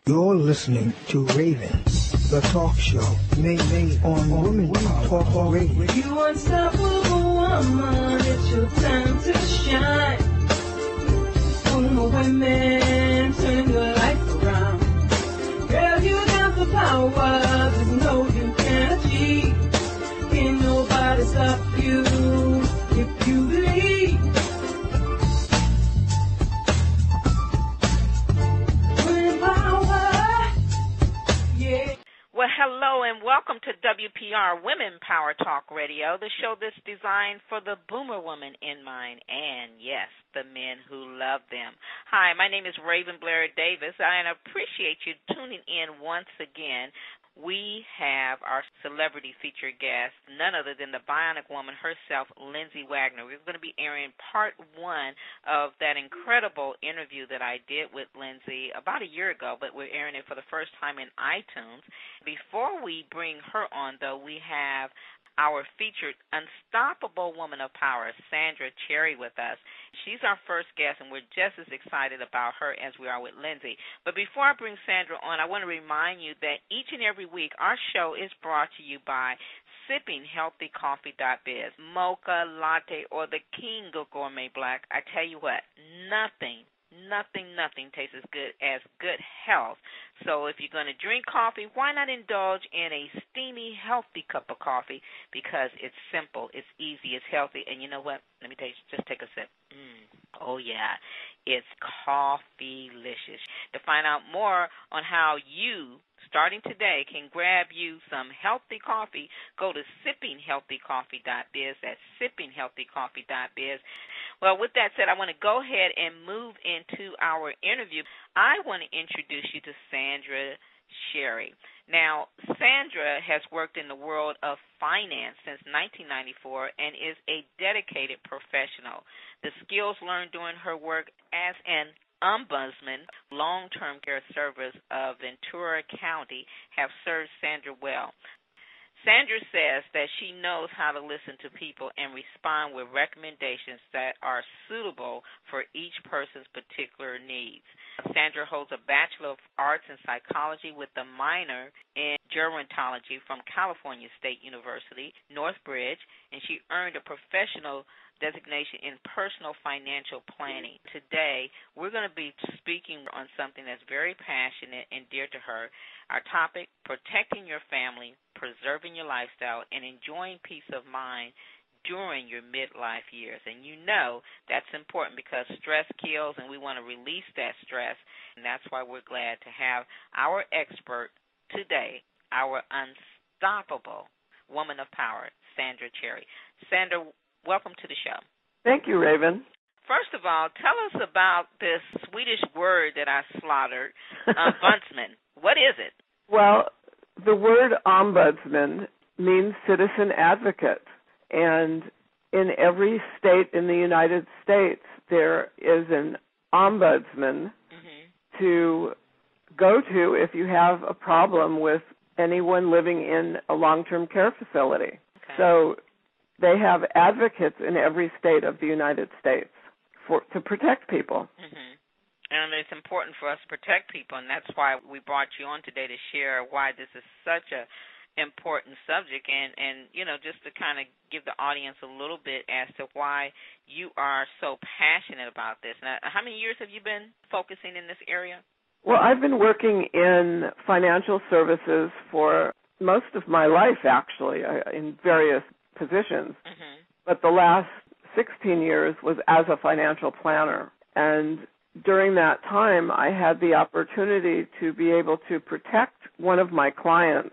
You're listening to Raven, the talk show made on Women Talk Radio. You unstoppable woman, it's your time to shine. Woman, women, turn your life around. Girl, you got the power, there's no you can't achieve. Can't nobody stop you if you believe. Well, hello and welcome to WPR Women Power Talk Radio, the show that's designed for the boomer woman in mind and, yes, the men who love them. Hi, my name is Raven Blair Davis, and I appreciate you tuning in once again. We have our celebrity featured guest, none other than the bionic woman herself, Lindsay Wagner. We're going to be airing part one of that incredible interview that I did with Lindsay about a year ago, but we're airing it for the first time in iTunes. Before we bring her on, though, we have our featured unstoppable woman of power, Sandra Cherry, with us. She's our first guest, and we're just as excited about her as we are with Lindsay. But before I bring Sandra on, I want to remind you that each and every week our show is brought to you by SippingHealthyCoffee.biz, Mocha, Latte, or the King of Gourmet Black. I tell you what, nothing tastes as good as good health. So if you're going to drink coffee, why not indulge in a steamy, healthy cup of coffee? Because it's simple, it's easy, it's healthy. And you know what? Let me tell you, just take a sip. Oh, yeah. It's coffee-licious. To find out more on how you, starting today, can grab you some healthy coffee, go to SippingHealthyCoffee.biz. That's SippingHealthyCoffee.biz. Well, with that said, I want to go ahead and move into our interview. I want to introduce you to Sandra Cherry. Now, Sandra has worked in the world of finance since 1994 and is a dedicated professional. The skills learned during her work as an ombudsman, long-term care service of Ventura County, have served Sandra well. Sandra says that she knows how to listen to people and respond with recommendations that are suitable for each person's particular needs. Sandra holds a Bachelor of Arts in Psychology with a minor in Gerontology from California State University, Northbridge, and she earned a professional designation in personal financial planning. Today, we're going to be speaking on something that's very passionate and dear to her. Our topic, protecting your family, preserving your lifestyle, and enjoying peace of mind during your midlife years. And you know that's important because stress kills, and we want to release that stress. And that's why we're glad to have our expert today, our unstoppable woman of power, Sandra Cherry. Sandra, welcome to the show. Thank you, Raven. First of all, tell us about this Swedish word that I slaughtered, ombudsman. What is it? Well, the word ombudsman means citizen advocate. And in every state in the United States, there is an ombudsman to go to if you have a problem with anyone living in a long-term care facility. Okay. So they have advocates in every state of the United States to protect people. And it's important for us to protect people, and that's why we brought you on today to share why this is such a important subject and you know, just to kind of give the audience a little bit as to why you are so passionate about this. Now, how many years have you been focusing in this area? Well, I've been working in financial services for most of my life, actually, in various positions. But the last 16 years was as a financial planner. And during that time, I had the opportunity to be able to protect one of my clients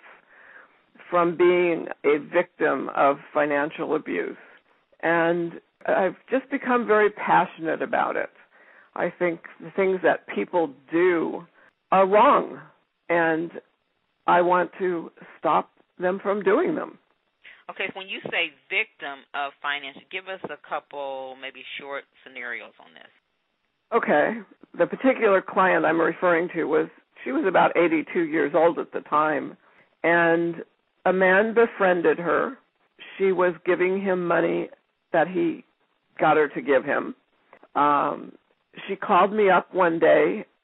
from being a victim of financial abuse. And I've just become very passionate about it. I think the things that people do are wrong, and I want to stop them from doing them. Okay, so when you say victim of finance, give us a couple maybe short scenarios on this. Okay. The particular client I'm referring to she was about 82 years old at the time, and a man befriended her. She was giving him money that he got her to give him. She called me up one day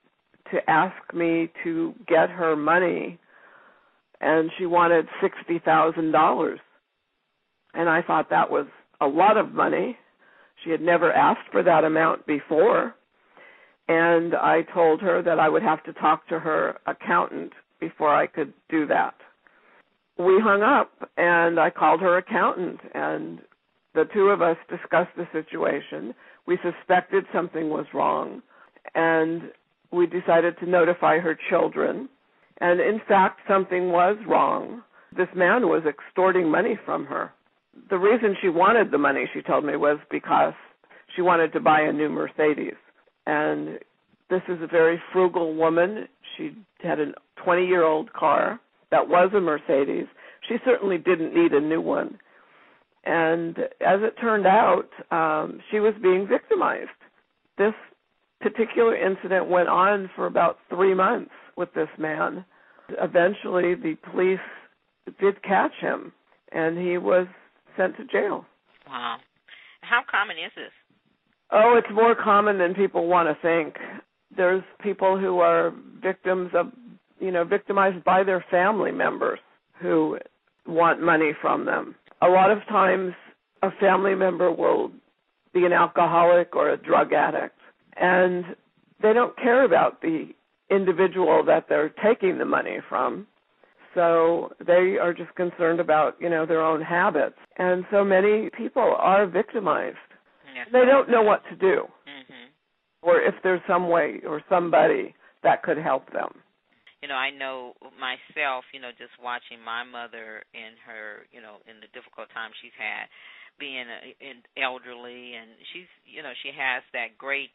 to ask me to get her money, and she wanted $60,000. And I thought that was a lot of money. She had never asked for that amount before. And I told her that I would have to talk to her accountant before I could do that. We hung up, and I called her accountant, and the two of us discussed the situation. We suspected something was wrong, and we decided to notify her children. And in fact, something was wrong. This man was extorting money from her. The reason she wanted the money, she told me, was because she wanted to buy a new Mercedes. And this is a very frugal woman. She had a 20-year-old car that was a Mercedes. She certainly didn't need a new one. And as it turned out, she was being victimized. This particular incident went on for about 3 months with this man. Eventually, the police did catch him, and he was sent to jail. Wow. How common is this? Oh, it's more common than people want to think. There's people who are victims of, victimized by their family members who want money from them. A lot of times, a family member will be an alcoholic or a drug addict, and they don't care about the individual that they're taking the money from. So they are just concerned about, their own habits. And so many people are victimized. Yes. They don't know what to do, or if there's some way or somebody that could help them. I know myself, just watching my mother in her, in the difficult time she's had, being elderly, and she's, she has that great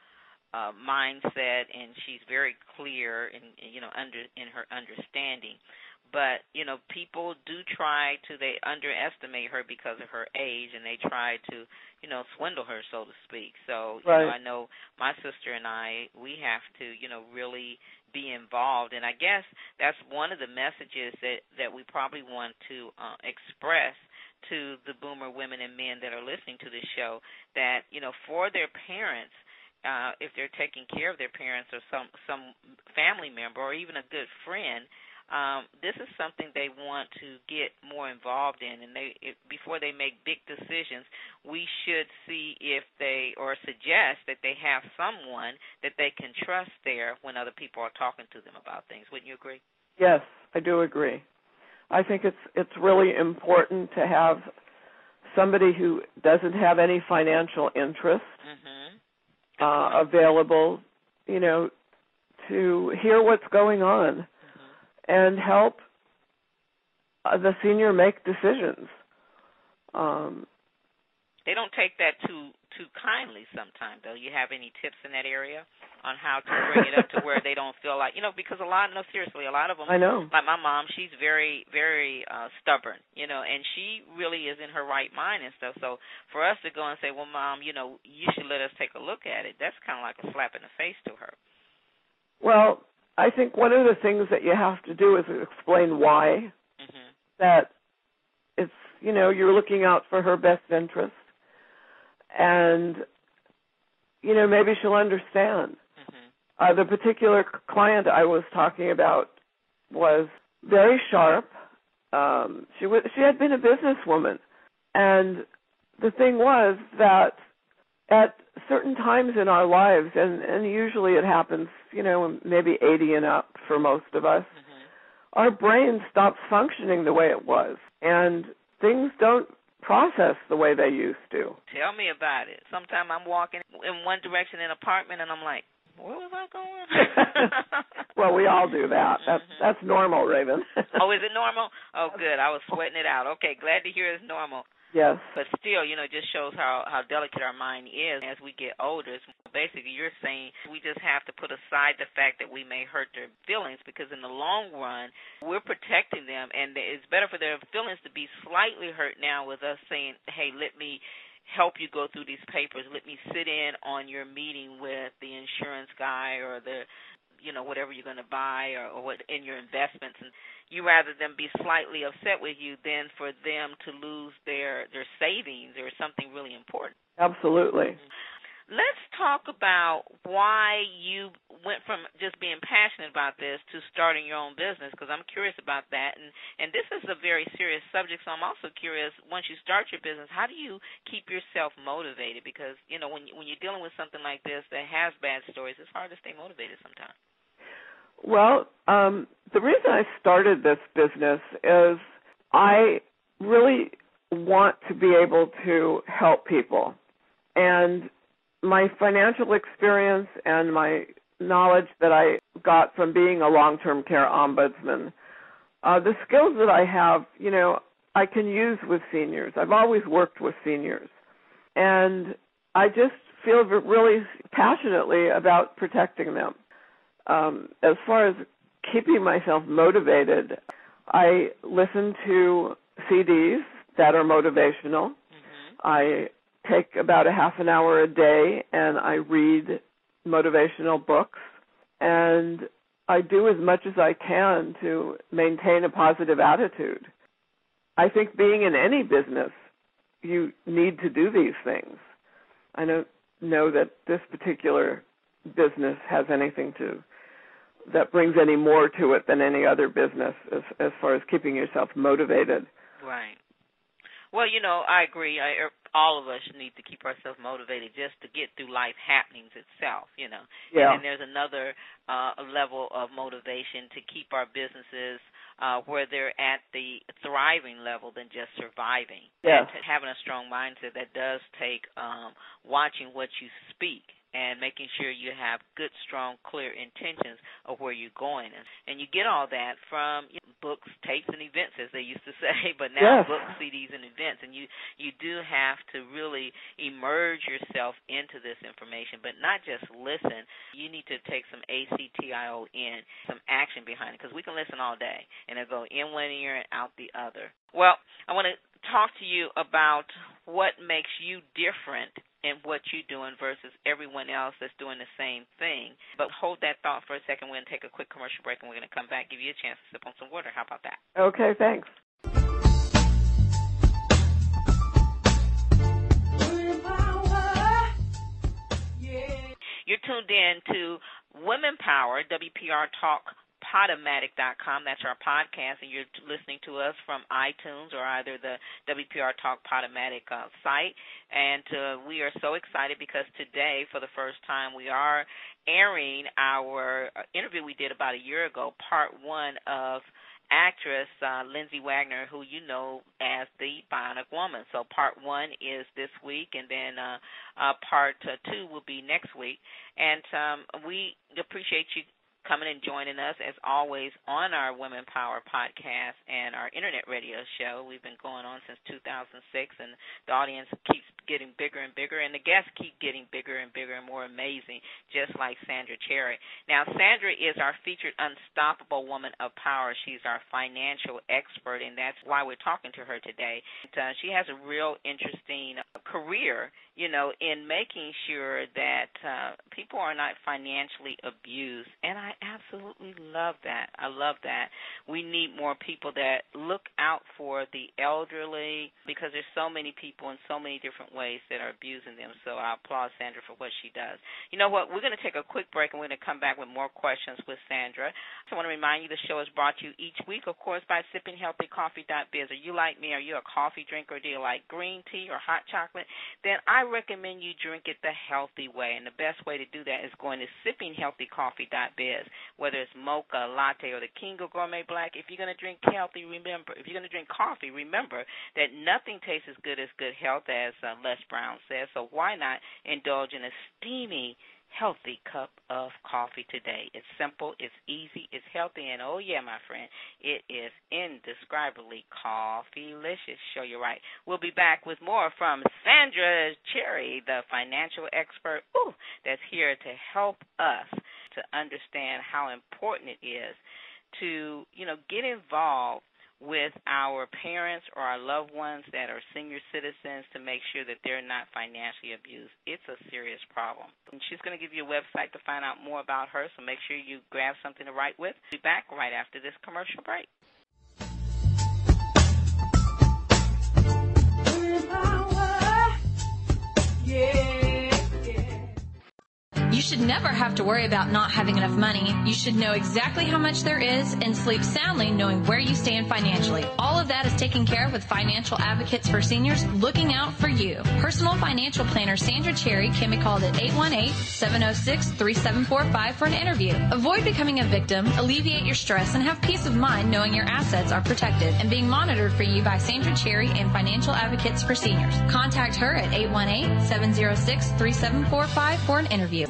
mindset, and she's very clear in her understanding. But people do try to, they underestimate her because of her age, and they try to swindle her, so to speak. So right. I know my sister and I, we have to really be involved, and I guess that's one of the messages that we probably want to express to the boomer women and men that are listening to this show, that for their parents, if they're taking care of their parents or some family member or even a good friend, this is something they want to get more involved in, and before they make big decisions, we should see if they, or suggest that they have someone that they can trust there when other people are talking to them about things. Wouldn't you agree? Yes, I do agree. I think it's really important to have somebody who doesn't have any financial interest available, to hear what's going on and help the senior make decisions. They don't take that too kindly sometimes, though. You have any tips in that area on how to bring it up to where they don't feel like, because a lot of them, I know. Like my mom, she's very, very stubborn, and she really is in her right mind and stuff. So for us to go and say, well, Mom, you should let us take a look at it, that's kind of like a slap in the face to her. Well, I think one of the things that you have to do is explain why, that it's, you're looking out for her best interest, and, maybe she'll understand. The particular client I was talking about was very sharp. She had been a businesswoman, and the thing was that at certain times in our lives, and usually it happens, maybe 80 and up for most of us, our brain stops functioning the way it was, and things don't process the way they used to. Tell me about it. Sometimes I'm walking in one direction in an apartment, and I'm like, where was I going? Well, we all do that. That's normal, Raven. Oh, is it normal? Oh, good. I was sweating it out. Okay, glad to hear it's normal. Yes. But still, it just shows how delicate our mind is as we get older. Basically, you're saying we just have to put aside the fact that we may hurt their feelings, because in the long run, we're protecting them, and it's better for their feelings to be slightly hurt now with us saying, hey, let me help you go through these papers. Let me sit in on your meeting with the insurance guy or the whatever you're going to buy or what in your investments, and you rather than be slightly upset with you than for them to lose their savings or something really important. Absolutely. let's talk about why you went from just being passionate about this to starting your own business, because I'm curious about that. And this is a very serious subject, so I'm also curious, once you start your business, how do you keep yourself motivated? Because, you know, when you're dealing with something like this that has bad stories, it's hard to stay motivated sometimes. Well, the reason I started this business is I really want to be able to help people. And my financial experience and my knowledge that I got from being a long-term care ombudsman, the skills that I have, you know, I can use with seniors. I've always worked with seniors. And I just feel really passionately about protecting them. As far as keeping myself motivated, I listen to CDs that are motivational. Mm-hmm. I take about a half an hour a day and I read motivational books, and I do as much as I can to maintain a positive attitude. I think being in any business, you need to do these things. I don't know that this particular business has anything that brings any more to it than any other business as far as keeping yourself motivated. Right. Well, you know, I agree. All of us need to keep ourselves motivated just to get through life happenings itself, you know. Yeah. And then there's another level of motivation to keep our businesses where they're at the thriving level than just surviving. Yes. And having a strong mindset, that does take watching what you speak and making sure you have good, strong, clear intentions of where you're going. And you get all that from books, tapes, and events, as they used to say, but now yes. books, CDs, and events. And you do have to really immerse yourself into this information, but not just listen. You need to take some ACTION, some action behind it, because we can listen all day, and it'll go in one ear and out the other. Well, I want to talk to you about what makes you different in what you're doing versus everyone else that's doing the same thing. But hold that thought for a second. We're going to take a quick commercial break, and we're going to come back, give you a chance to sip on some water. How about that? Okay, thanks. You're tuned in to Women Power, WPR Talk, Podomatic.com. That's our podcast, and you're listening to us from iTunes or either the WPR Talk Podomatic site. And we are so excited because today, for the first time, we are airing our interview we did about a year ago, part one of actress Lindsay Wagner, who you know as the Bionic Woman. So part one is this week, and then part two will be next week. And we appreciate you coming and joining us, as always, on our Women Power podcast and our internet radio show. We've been going on since 2006, and the audience keeps getting bigger and bigger, and the guests keep getting bigger and bigger and more amazing, just like Sandra Cherry. Now, Sandra is our featured unstoppable woman of power. She's our financial expert, and that's why we're talking to her today. And, she has a real interesting career, you know, in making sure that people are not financially abused, and I absolutely love that. I love that. We need more people that look out for the elderly, because there's so many people in so many different ways that are abusing them. So I applaud Sandra for what she does. You know what? We're going to take a quick break, and we're going to come back with more questions with Sandra. So I want to remind you the show is brought to you each week, of course, by sippinghealthycoffee.biz. Are you like me? Are you a coffee drinker? Do you like green tea or hot chocolate? Then I recommend you drink it the healthy way, and the best way to do that is going to sippinghealthycoffee.biz. Whether it's mocha, latte, or the King of Gourmet Black, if you're going to drink healthy, remember, if you're going to drink coffee, remember that nothing tastes as good health, as Les Brown says. So why not indulge in a steamy, healthy cup of coffee today? It's simple, it's easy, it's healthy, and oh yeah, my friend, it is indescribably coffee-licious. Sure, you're right. We'll be back with more from Sandra Cherry, the financial expert that's here to help us to understand how important it is to, you know, get involved with our parents or our loved ones that are senior citizens to make sure that they're not financially abused. It's a serious problem. And she's going to give you a website to find out more about her, so make sure you grab something to write with. We'll be back right after this commercial break. Yeah, yeah. should never have to worry about not having enough money. You should know exactly how much there is and sleep soundly knowing where you stand financially. All of that is taken care of with Financial Advocates for Seniors, looking out for you. Personal financial planner Sandra Cherry can be called at 818-706-3745 for an interview. Avoid becoming a victim, alleviate your stress, and have peace of mind knowing your assets are protected and being monitored for you by Sandra Cherry and Financial Advocates for Seniors. Contact her at 818-706-3745 for an interview.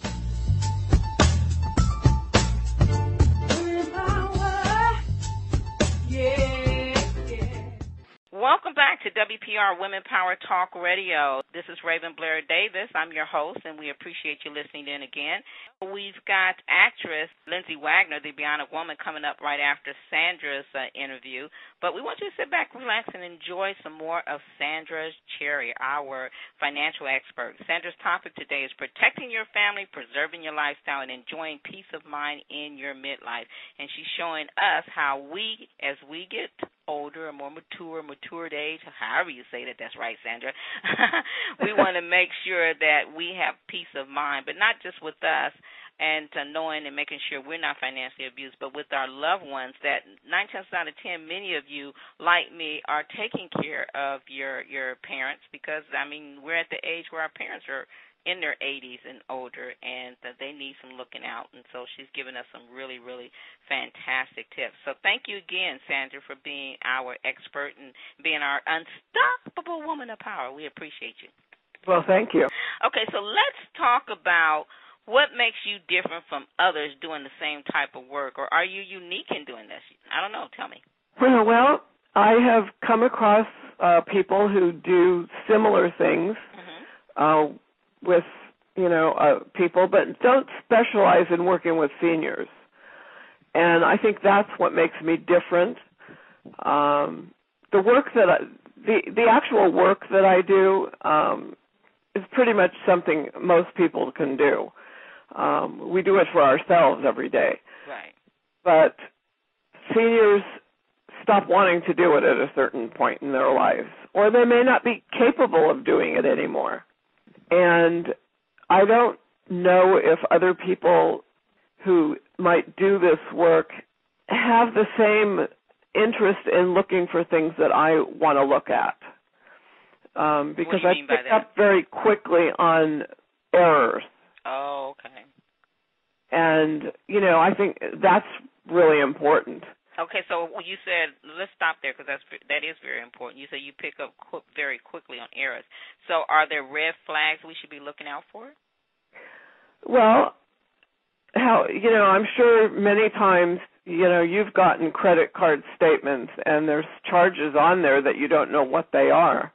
Welcome back to WPR Women Power Talk Radio. This is Raven Blair Davis. I'm your host, and we appreciate you listening in again. We've got actress Lindsay Wagner, the Bionic Woman, coming up right after Sandra's interview. But we want you to sit back, relax, and enjoy some more of Sandra Cherry, our financial expert. Sandra's topic today is protecting your family, preserving your lifestyle, and enjoying peace of mind in your midlife. And she's showing us how we, as we get older or more matured age, however you say that, that's right, Sandra. We want to make sure that we have peace of mind, but not just with us and knowing and making sure we're not financially abused, but with our loved ones that 9 times out of 10, many of you, like me, are taking care of your parents because, I mean, we're at the age where our parents are in their 80s and older, and they need some looking out. And so she's given us some really, really fantastic tips. So thank you again, Sandra, for being our expert and being our unstoppable woman of power. We appreciate you. Well, thank you. Okay, so let's talk about what makes you different from others doing the same type of work, or are you unique in doing this? I don't know. Tell me. Well, I have come across people who do similar things with, people, but don't specialize in working with seniors. And I think that's what makes me different. The work that the actual work that I do is pretty much something most people can do. We do it for ourselves every day. Right. But seniors stop wanting to do it at a certain point in their lives, or they may not be capable of doing it anymore. And I don't know if other people who might do this work have the same interest in looking for things that I want to look at. Because I pick up very quickly on errors. Oh, okay. And, I think that's really important. Okay, so you said, let's stop there because that is very important. You said you pick up very quickly on errors. So are there red flags we should be looking out for? Well, I'm sure many times, you've gotten credit card statements and there's charges on there that you don't know what they are.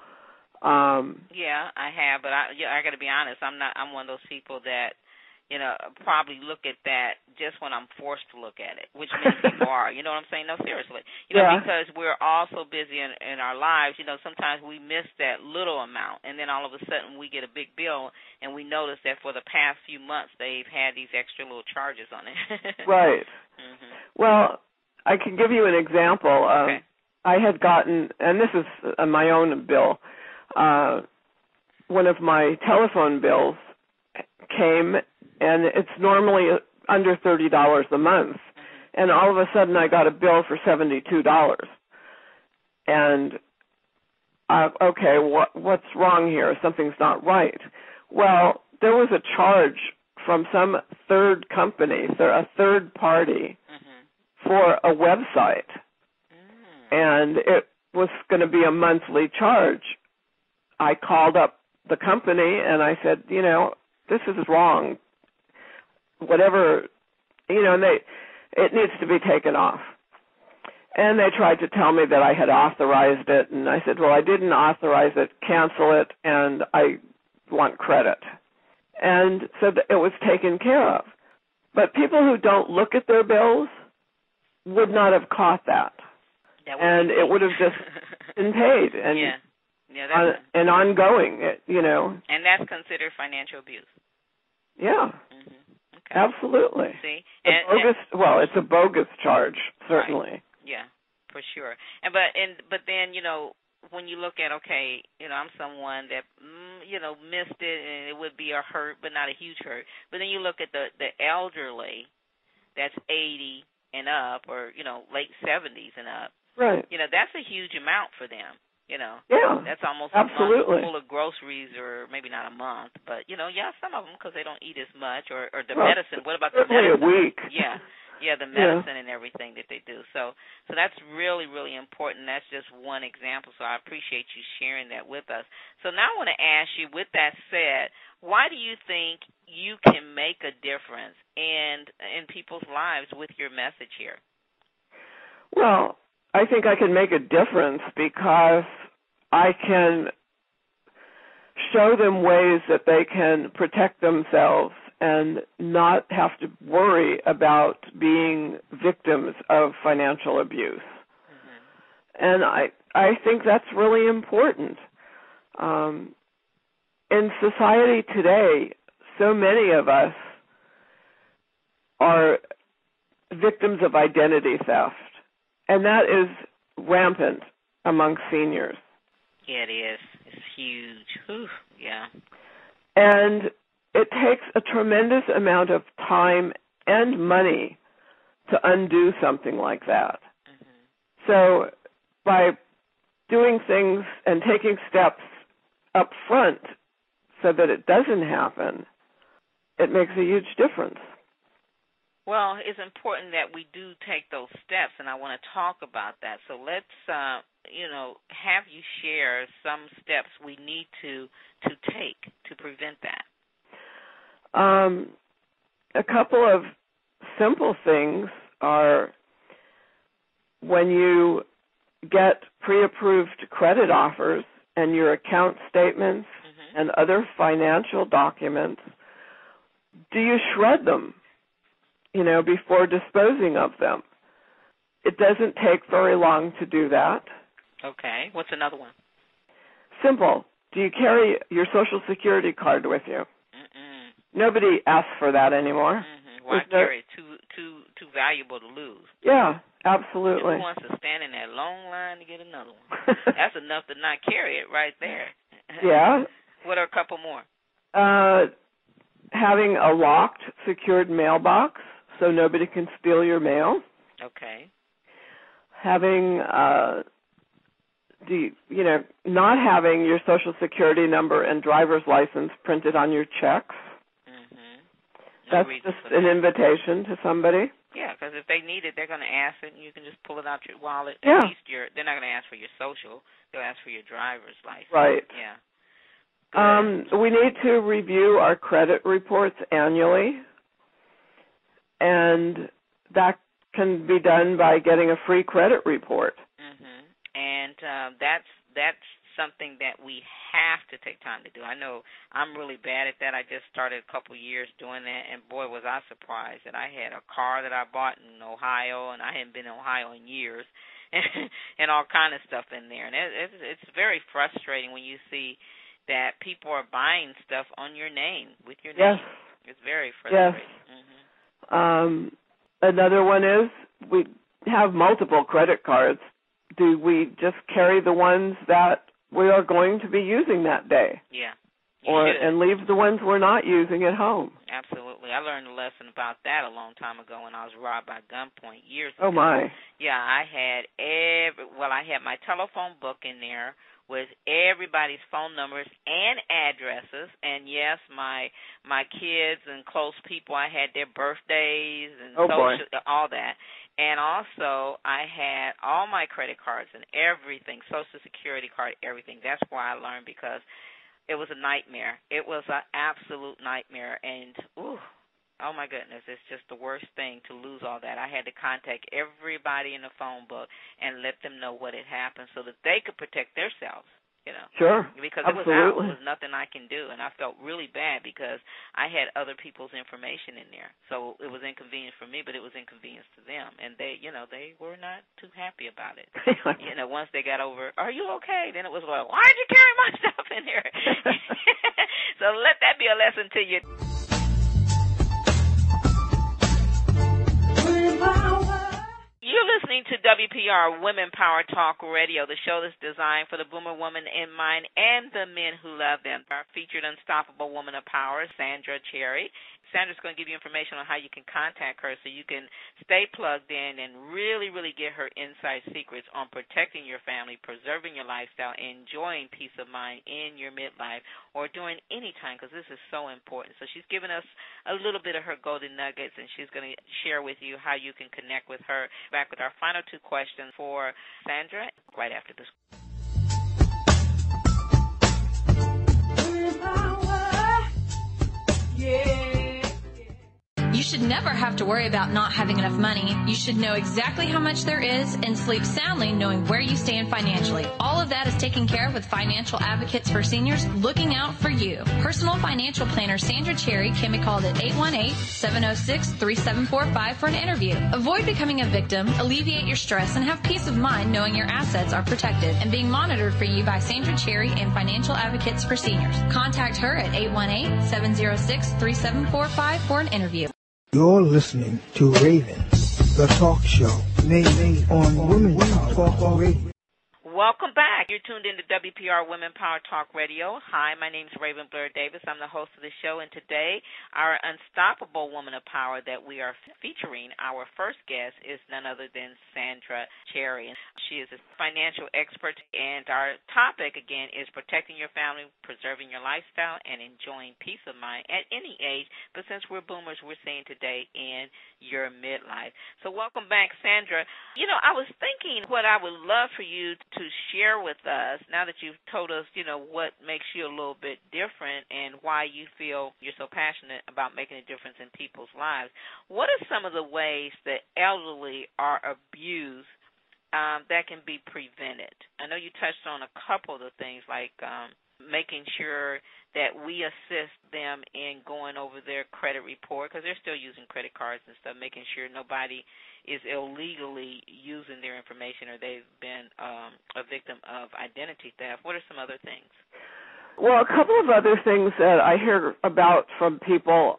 Yeah, I have, but I got to be honest. I'm one of those people that, probably look at that just when I'm forced to look at it, which many people are. You know what I'm saying? No, seriously. Because we're all so busy in our lives, sometimes we miss that little amount, and then all of a sudden we get a big bill, and we notice that for the past few months they've had these extra little charges on it. Right. Mm-hmm. Well, I can give you an example. Okay. I had gotten, and this is my own bill, one of my telephone bills came, and it's normally under $30 a month, and all of a sudden I got a bill for $72. And okay, what's wrong here? Something's not right. Well, there was a charge from some third company, a third party, for a website, and it was going to be a monthly charge. I called up the company and I said, this is wrong. Whatever, and it needs to be taken off. And they tried to tell me that I had authorized it, and I said, well, I didn't authorize it, cancel it, and I want credit. And so it was taken care of. But people who don't look at their bills would not have caught that. And it would have just been paid. And and ongoing, And that's considered financial abuse. Yeah. Mm-hmm. Okay. Absolutely. See? It's a bogus charge, certainly. Right. Yeah, for sure. But then, when you look at, okay, I'm someone that, missed it, and it would be a hurt, but not a huge hurt. But then you look at the elderly that's 80 and up, or, late 70s and up. Right. That's a huge amount for them. Yeah, that's almost absolutely. a month full of groceries, or maybe not a month, but, some of them, because they don't eat as much, or the well, medicine. What about the a medicine? week. Yeah, the medicine and everything that they do. So that's really, really important. That's just one example, so I appreciate you sharing that with us. So now I want to ask you, with that said, why do you think you can make a difference in people's lives with your message here? Well, I think I can make a difference because I can show them ways that they can protect themselves and not have to worry about being victims of financial abuse. Mm-hmm. And I think that's really important. In society today, so many of us are victims of identity theft, and that is rampant among seniors. Yeah, it is. It's huge. Whew. Yeah. And it takes a tremendous amount of time and money to undo something like that. Mm-hmm. So by doing things and taking steps up front so that it doesn't happen, it makes a huge difference. Well, it's important that we do take those steps, and I want to talk about that. So let's, have you share some steps we need to take to prevent that. A couple of simple things are when you get pre-approved credit offers and your account statements mm-hmm. and other financial documents, do you shred them, before disposing of them? It doesn't take very long to do that. Okay. What's another one? Simple. Do you carry your Social Security card with you? Mm-mm. Nobody asks for that anymore. Mm-hmm. Why carry it? Too valuable to lose. Yeah, absolutely. Who wants to stand in that long line to get another one? That's enough to not carry it right there. Yeah. What are a couple more? Having a locked, secured mailbox so nobody can steal your mail. Okay. Having, not having your Social Security number and driver's license printed on your checks. Mm-hmm. That's just an invitation to somebody. Yeah, because if they need it, they're going to ask it, and you can just pull it out your wallet. Yeah. At least they're not going to ask for your social. They'll ask for your driver's license. Right. Yeah. We need to review our credit reports annually, and that can be done by getting a free credit report. Mm-hmm. And that's something that we have to take time to do. I know I'm really bad at that. I just started a couple years doing that, and boy, was I surprised that I had a car that I bought in Ohio, and I hadn't been in Ohio in years, and all kind of stuff in there. And it's very frustrating when you see that people are buying stuff on your name, with your name. Yes. It's very frustrating. Yes. Mm-hmm. Another one is we have multiple credit cards. Do we just carry the ones that we are going to be using that day? Yeah. And leave the ones we're not using at home? Absolutely. I learned a lesson about that a long time ago when I was robbed by gunpoint years ago. Oh, my. Yeah, I had I had my telephone book in there with everybody's phone numbers and addresses, and yes, my kids and close people, I had their birthdays and all that. And also, I had all my credit cards and everything, Social Security card, everything. That's why I learned, because it was a nightmare. It was an absolute nightmare, and oh my goodness, it's just the worst thing to lose all that. I had to contact everybody in the phone book and let them know what had happened so that they could protect themselves, Sure, because absolutely. It was nothing I can do, and I felt really bad because I had other people's information in there. So it was inconvenient for me, but it was inconvenience to them, and they were not too happy about it. Once they got over, are you okay? Then it was like, why did you carry my stuff in here? So let that be a lesson to you. You're listening to WPR Women Power Talk Radio, the show that's designed for the boomer woman in mind and the men who love them. Our featured unstoppable woman of power, Sandra Cherry. Sandra's going to give you information on how you can contact her so you can stay plugged in and really, really get her inside secrets on protecting your family, preserving your lifestyle, enjoying peace of mind in your midlife or during any time, because this is so important. So she's given us a little bit of her golden nuggets, and she's going to share with you how you can connect with her. Back with our final two questions for Sandra right after this. You should never have to worry about not having enough money. You should know exactly how much there is and sleep soundly knowing where you stand financially. All of that is taken care of with Financial Advocates for Seniors, looking out for you. Personal financial planner Sandra Cherry can be called at 818-706-3745 for an interview. Avoid becoming a victim, alleviate your stress, and have peace of mind knowing your assets are protected and being monitored for you by Sandra Cherry and Financial Advocates for Seniors. Contact her at 818-706-3745 for an interview. You're listening to Raven, the talk show, made on Women Talk Radio. Welcome back. You're tuned in to WPR Women Power Talk Radio. Hi, my name is Raven Blair Davis. I'm the host of the show, and today our unstoppable woman of power that we are featuring, our first guest, is none other than Sandra Cherry. She is a financial expert, and our topic, again, is protecting your family, preserving your lifestyle, and enjoying peace of mind at any age. But since we're boomers, we're saying today in your midlife. So welcome back, Sandra. You know, I was thinking what I would love for you to share with us, now that you've told us, you know, what makes you a little bit different and why you feel you're so passionate about making a difference in people's lives. What are some of the ways that elderly are abused that can be prevented? I know you touched on a couple of the things like making sure that we assist them in going over their credit report, because they're still using credit cards and stuff, making sure nobody is illegally using their information or they've been a victim of identity theft. What are some other things? Well, a couple of other things that I hear about from people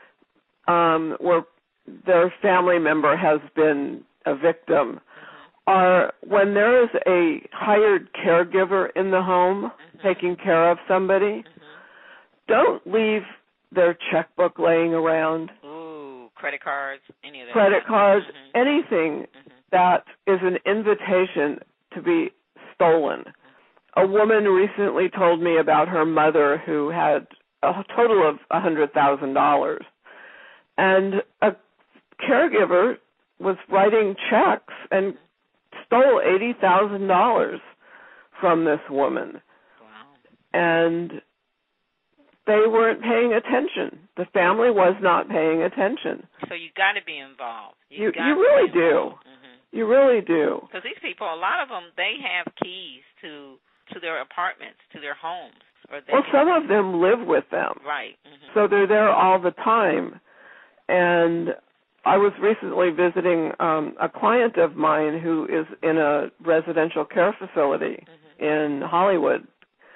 where their family member has been a victim are when there is a hired caregiver in the home taking care of somebody, don't leave their checkbook laying around. Ooh, credit cards, any of that. Credit cards, anything that is an invitation to be stolen. A woman recently told me about her mother who had a total of $100,000, and a caregiver was writing checks and stole $80,000 from this woman. Wow. And they weren't paying attention. The family was not paying attention. So you got to be involved. You really do. You really do. Because these people, a lot of them, they have keys to their apartments, to their homes. Well, some of them live with them. Right. So they're there all the time. And I was recently visiting a client of mine who is in a residential care facility in Hollywood.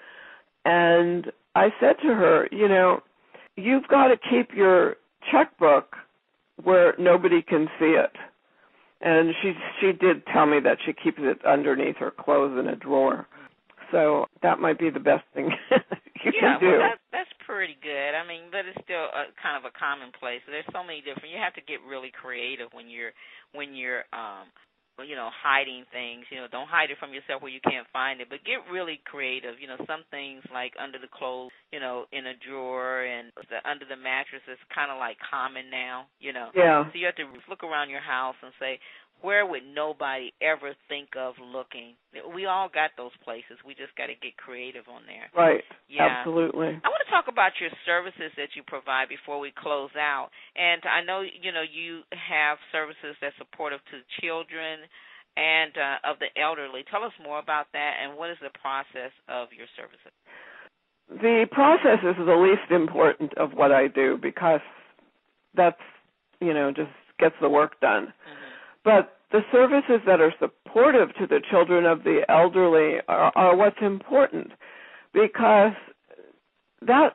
And I said to her, you know, you've got to keep your checkbook where nobody can see it. And she did tell me that she keeps it underneath her clothes in a drawer. So that might be the best thing you can do. Well, that's pretty good. I mean, but it's still kind of a commonplace. There's so many different. You have to get really creative when you're hiding things. You know, don't hide it from yourself where you can't find it, but get really creative. You know, some things like under the clothes, you know, in a drawer and under the mattress is kind of like common now. You know. Yeah. So you have to look around your house and say, where would nobody ever think of looking? We all got those places. We just got to get creative on there. Right. Yeah. Absolutely. I want to talk about your services that you provide before we close out. And I know, you know, you have services that's supportive to children and of the elderly. Tell us more about that, and what is the process of your services? The process is the least important of what I do because that's, you know, just gets the work done. But the services that are supportive to the children of the elderly are what's important, because that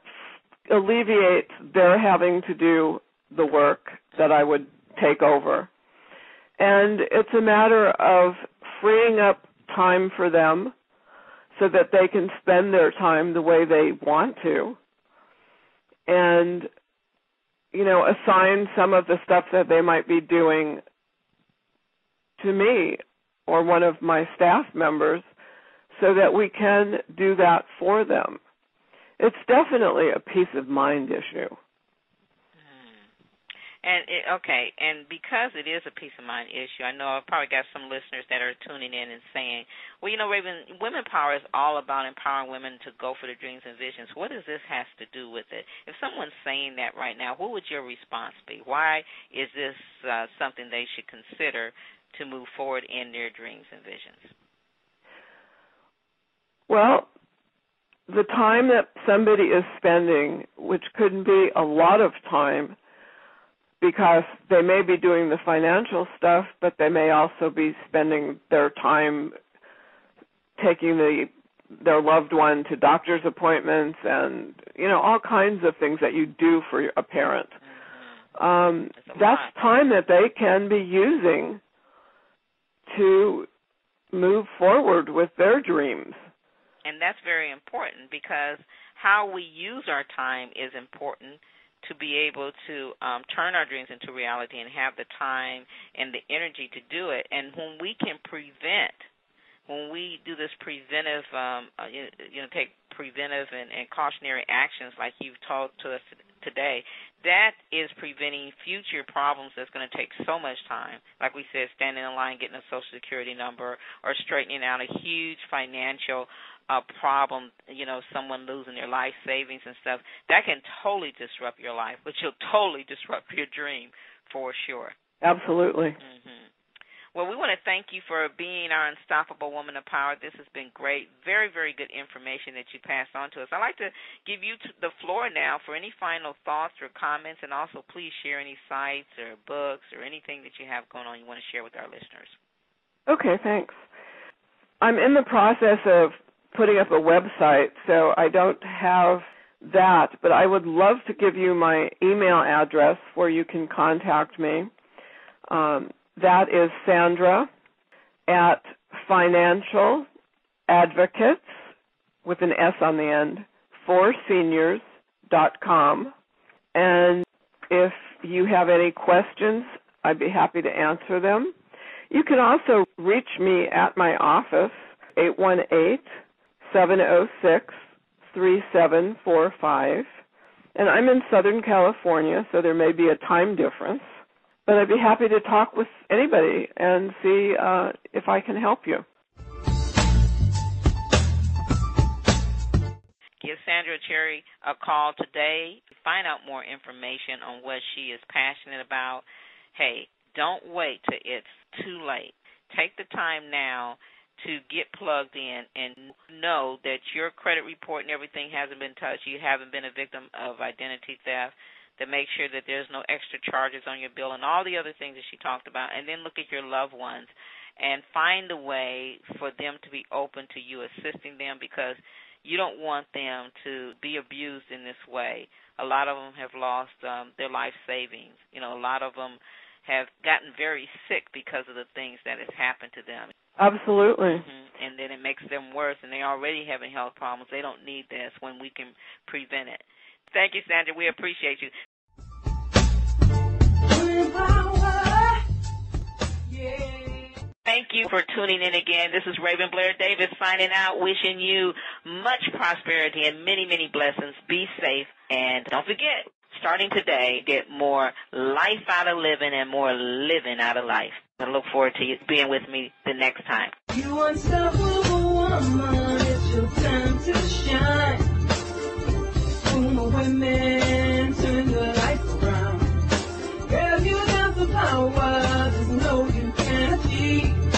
alleviates their having to do the work that I would take over. And it's a matter of freeing up time for them so that they can spend their time the way they want to, and, assign some of the stuff that they might be doing to me or one of my staff members so that we can do that for them. It's definitely a peace of mind issue. And because it is a peace of mind issue, I know I've probably got some listeners that are tuning in and saying, well, Raven, women power is all about empowering women to go for their dreams and visions. What does this have to do with it? If someone's saying that right now, what would your response be? Why is this something they should consider to move forward in their dreams and visions? Well, the time that somebody is spending, which could be a lot of time, because they may be doing the financial stuff, but they may also be spending their time taking their loved one to doctor's appointments and, all kinds of things that you do for a parent. That's time that they can be using to move forward with their dreams. And that's very important, because how we use our time is important to be able to turn our dreams into reality and have the time and the energy to do it. And when we can prevent, when we do this preventive, take preventive and cautionary actions like you've talked to us today, that is preventing future problems that's going to take so much time. Like we said, standing in line, getting a Social Security number, or straightening out a huge financial problem, someone losing their life savings and stuff. That can totally disrupt your life, which will totally disrupt your dream for sure. Absolutely. Mm-hmm. Well, we want to thank you for being our Unstoppable Woman of Power. This has been great. Very, very good information that you passed on to us. I'd like to give you the floor now for any final thoughts or comments, and also please share any sites or books or anything that you have going on you want to share with our listeners. Okay, thanks. I'm in the process of putting up a website, so I don't have that, but I would love to give you my email address where you can contact me. That is Sandra at Financial Advocates, with an S on the end, forseniors.com. And if you have any questions, I'd be happy to answer them. You can also reach me at my office, 818-706-3745. And I'm in Southern California, so there may be a time difference. But I'd be happy to talk with anybody and see if I can help you. Give Sandra Cherry a call today to find out more information on what she is passionate about. Hey, don't wait till it's too late. Take the time now to get plugged in and know that your credit report and everything hasn't been touched. You haven't been a victim of identity theft. To make sure that there's no extra charges on your bill and all the other things that she talked about. And then look at your loved ones and find a way for them to be open to you assisting them, because you don't want them to be abused in this way. A lot of them have lost their life savings. A lot of them have gotten very sick because of the things that has happened to them. Absolutely. Mm-hmm. And then it makes them worse, and they're already having health problems. They don't need this when we can prevent it. Thank you, Sandra. We appreciate you. Thank you for tuning in again. This is Raven Blair Davis signing out, wishing you much prosperity and many, many blessings. Be safe, and don't forget, starting today, get more life out of living and more living out of life. I look forward to you being with me the next time. You unstoppable woman, it's your time to shine. Women, turn your life around. Girl, you got the power, there's no you can't achieve.